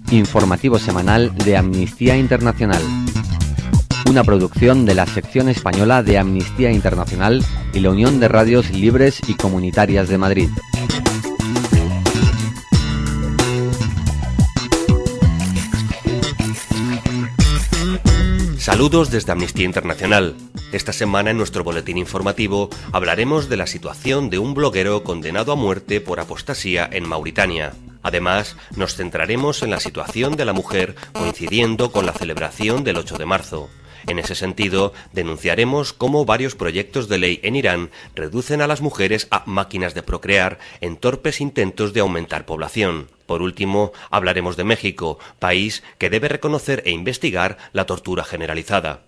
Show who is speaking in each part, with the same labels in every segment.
Speaker 1: Informativo semanal de Amnistía Internacional. Una producción de la sección española de Amnistía Internacional y la Unión de Radios Libres y Comunitarias de Madrid.
Speaker 2: Saludos desde Amnistía Internacional. Esta semana en nuestro boletín informativo hablaremos de la situación de un bloguero condenado a muerte por apostasía en Mauritania. Además, nos centraremos en la situación de la mujer coincidiendo con la celebración del 8 de marzo. En ese sentido, denunciaremos cómo varios proyectos de ley en Irán reducen a las mujeres a máquinas de procrear en torpes intentos de aumentar población. Por último, hablaremos de México, país que debe reconocer e investigar la tortura generalizada.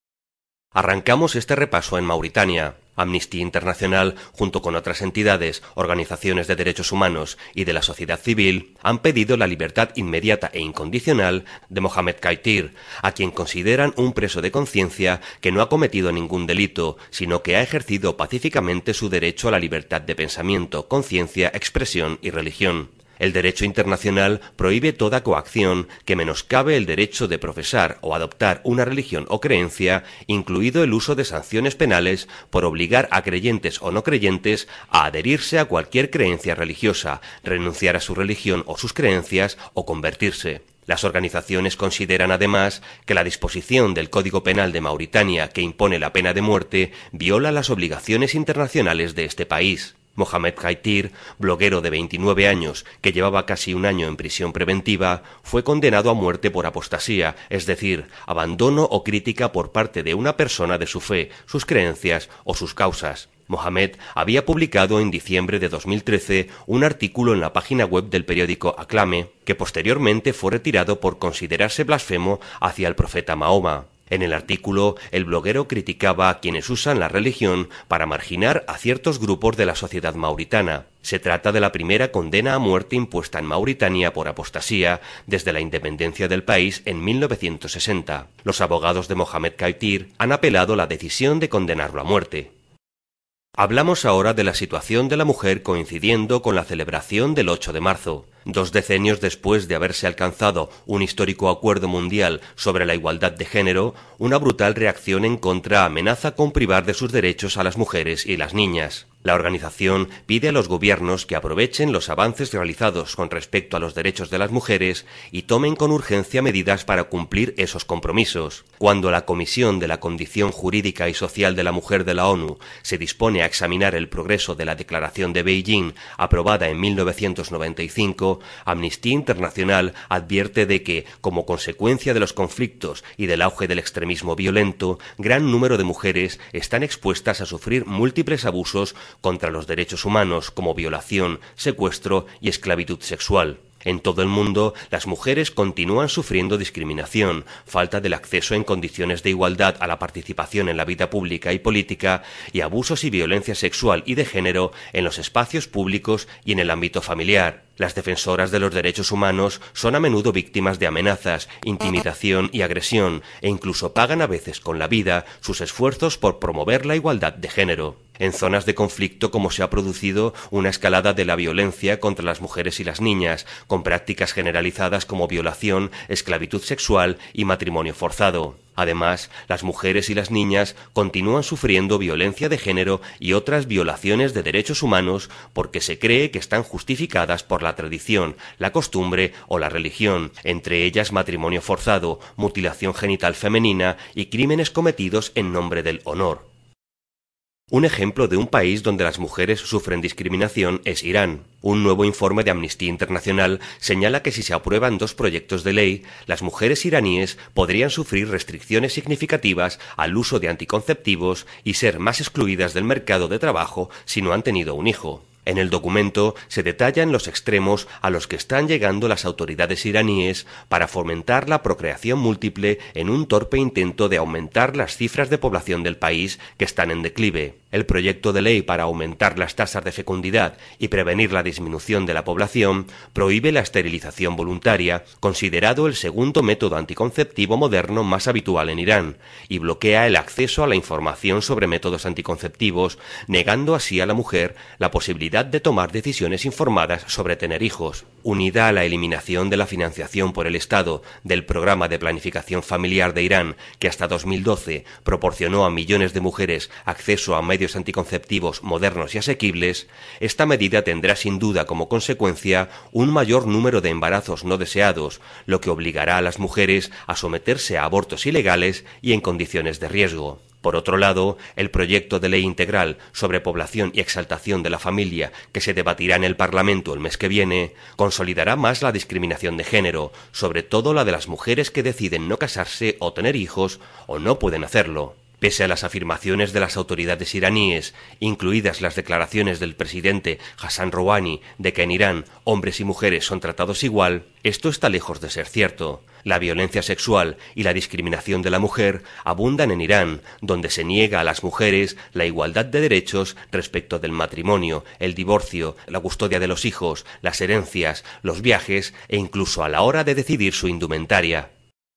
Speaker 2: Arrancamos este repaso en Mauritania. Amnistía Internacional, junto con otras entidades, organizaciones de derechos humanos y de la sociedad civil, han pedido la libertad inmediata e incondicional de Mohamed Kaitir, a quien consideran un preso de conciencia que no ha cometido ningún delito, sino que ha ejercido pacíficamente su derecho a la libertad de pensamiento, conciencia, expresión y religión. El derecho internacional prohíbe toda coacción que menoscabe el derecho de profesar o adoptar una religión o creencia, incluido el uso de sanciones penales por obligar a creyentes o no creyentes a adherirse a cualquier creencia religiosa, renunciar a su religión o sus creencias o convertirse. Las organizaciones consideran además que la disposición del Código Penal de Mauritania que impone la pena de muerte viola las obligaciones internacionales de este país. Mohamed Kaitir, bloguero de 29 años que llevaba casi un año en prisión preventiva, fue condenado a muerte por apostasía, es decir, abandono o crítica por parte de una persona de su fe, sus creencias o sus causas. Mohamed había publicado en diciembre de 2013 un artículo en la página web del periódico Aclame, que posteriormente fue retirado por considerarse blasfemo hacia el profeta Mahoma. En el artículo, el bloguero criticaba a quienes usan la religión para marginar a ciertos grupos de la sociedad mauritana. Se trata de la primera condena a muerte impuesta en Mauritania por apostasía desde la independencia del país en 1960. Los abogados de Mohamed Kaitir han apelado la decisión de condenarlo a muerte. Hablamos ahora de la situación de la mujer coincidiendo con la celebración del 8 de marzo. 2 decenios después de haberse alcanzado un histórico acuerdo mundial sobre la igualdad de género, una brutal reacción en contra amenaza con privar de sus derechos a las mujeres y las niñas. La organización pide a los gobiernos que aprovechen los avances realizados con respecto a los derechos de las mujeres y tomen con urgencia medidas para cumplir esos compromisos. Cuando la Comisión de la Condición Jurídica y Social de la Mujer de la ONU se dispone a examinar el progreso de la Declaración de Beijing, aprobada en 1995, Amnistía Internacional advierte de que, como consecuencia de los conflictos y del auge del extremismo violento, gran número de mujeres están expuestas a sufrir múltiples abusos contra los derechos humanos como violación, secuestro y esclavitud sexual. En todo el mundo, las mujeres continúan sufriendo discriminación, falta del acceso en condiciones de igualdad a la participación en la vida pública y política y abusos y violencia sexual y de género en los espacios públicos y en el ámbito familiar. Las defensoras de los derechos humanos son a menudo víctimas de amenazas, intimidación y agresión, e incluso pagan a veces con la vida sus esfuerzos por promover la igualdad de género. En zonas de conflicto como se ha producido una escalada de la violencia contra las mujeres y las niñas, con prácticas generalizadas como violación, esclavitud sexual y matrimonio forzado. Además, las mujeres y las niñas continúan sufriendo violencia de género y otras violaciones de derechos humanos porque se cree que están justificadas por la tradición, la costumbre o la religión, entre ellas matrimonio forzado, mutilación genital femenina y crímenes cometidos en nombre del honor. Un ejemplo de un país donde las mujeres sufren discriminación es Irán. Un nuevo informe de Amnistía Internacional señala que si se aprueban 2 proyectos de ley, las mujeres iraníes podrían sufrir restricciones significativas al uso de anticonceptivos y ser más excluidas del mercado de trabajo si no han tenido un hijo. En el documento se detallan los extremos a los que están llegando las autoridades iraníes para fomentar la procreación múltiple en un torpe intento de aumentar las cifras de población del país que están en declive. El proyecto de ley para aumentar las tasas de fecundidad y prevenir la disminución de la población prohíbe la esterilización voluntaria, considerado el segundo método anticonceptivo moderno más habitual en Irán, y bloquea el acceso a la información sobre métodos anticonceptivos, negando así a la mujer la posibilidad de tomar decisiones informadas sobre tener hijos. Unida a la eliminación de la financiación por el Estado del Programa de Planificación Familiar de Irán, que hasta 2012 proporcionó a millones de mujeres acceso a medios anticonceptivos modernos y asequibles, esta medida tendrá sin duda como consecuencia un mayor número de embarazos no deseados, lo que obligará a las mujeres a someterse a abortos ilegales y en condiciones de riesgo. Por otro lado, el proyecto de ley integral sobre población y exaltación de la familia, que se debatirá en el Parlamento el mes que viene, consolidará más la discriminación de género, sobre todo la de las mujeres que deciden no casarse o tener hijos o no pueden hacerlo. Pese a las afirmaciones de las autoridades iraníes, incluidas las declaraciones del presidente Hassan Rouhani de que en Irán hombres y mujeres son tratados igual, esto está lejos de ser cierto. La violencia sexual y la discriminación de la mujer abundan en Irán, donde se niega a las mujeres la igualdad de derechos respecto del matrimonio, el divorcio, la custodia de los hijos, las herencias, los viajes e incluso a la hora de decidir su indumentaria.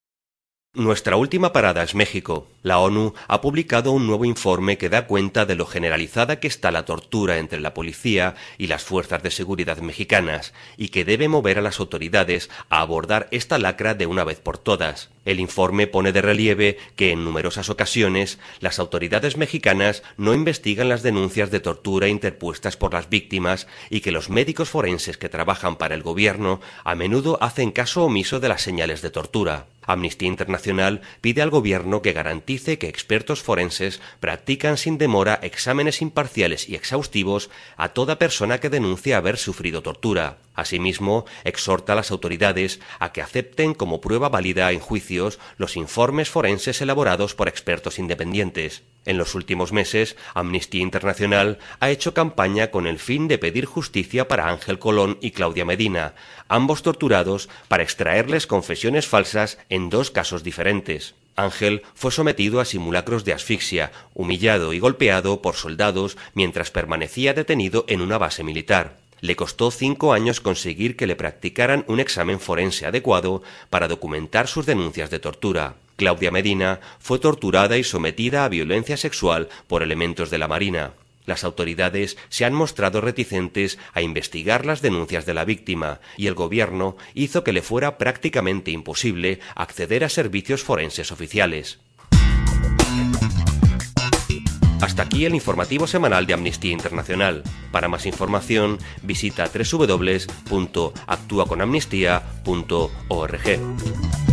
Speaker 2: Nuestra última parada es México. La ONU ha publicado un nuevo informe que da cuenta de lo generalizada que está la tortura entre la policía y las fuerzas de seguridad mexicanas y que debe mover a las autoridades a abordar esta lacra de una vez por todas. El informe pone de relieve que en numerosas ocasiones las autoridades mexicanas no investigan las denuncias de tortura interpuestas por las víctimas y que los médicos forenses que trabajan para el gobierno a menudo hacen caso omiso de las señales de tortura. Amnistía Internacional pide al gobierno que garantice que expertos forenses practican sin demora exámenes imparciales y exhaustivos a toda persona que denuncie haber sufrido tortura. Asimismo, exhorta a las autoridades a que acepten como prueba válida en juicios los informes forenses elaborados por expertos independientes. En los últimos meses, Amnistía Internacional ha hecho campaña con el fin de pedir justicia para Ángel Colón y Claudia Medina, ambos torturados para extraerles confesiones falsas en dos casos diferentes. Ángel fue sometido a simulacros de asfixia, humillado y golpeado por soldados mientras permanecía detenido en una base militar. Le costó 5 años conseguir que le practicaran un examen forense adecuado para documentar sus denuncias de tortura. Claudia Medina fue torturada y sometida a violencia sexual por elementos de la Marina. Las autoridades se han mostrado reticentes a investigar las denuncias de la víctima y el gobierno hizo que le fuera prácticamente imposible acceder a servicios forenses oficiales. Hasta aquí el informativo semanal de Amnistía Internacional. Para más información, visita www.actuaconamnistia.org.